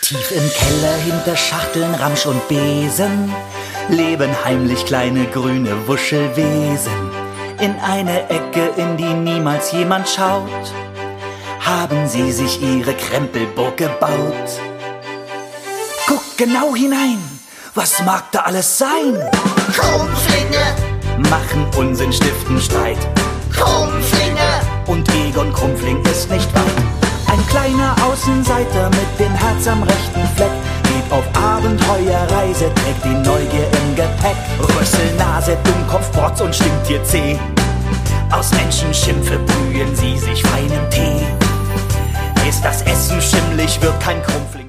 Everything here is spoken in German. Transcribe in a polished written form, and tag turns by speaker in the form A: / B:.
A: Tief im Keller hinter Schachteln, Ramsch und Besen leben heimlich kleine grüne Wuschelwesen. In eine Ecke, in die niemals jemand schaut, haben sie sich ihre Krempelburg gebaut. Guck genau hinein, was mag da alles sein?
B: Krummflinge,
A: Machen Unsinn, stiften Streit.
B: Krummflinge,
A: Und Egon Krumpfling ist nicht weit. Ein kleiner Außenseiter mit dem Herz am rechten Fleck geht auf Abenteuerreise, trägt die Neugier im Gepäck. Rüssel, Nase, Dummkopf, Brotz und stinkt dir zäh. Aus Menschenschimpfe brühen sie sich feinen Tee. Ist das Essen schimmlig, wird kein Krumpfling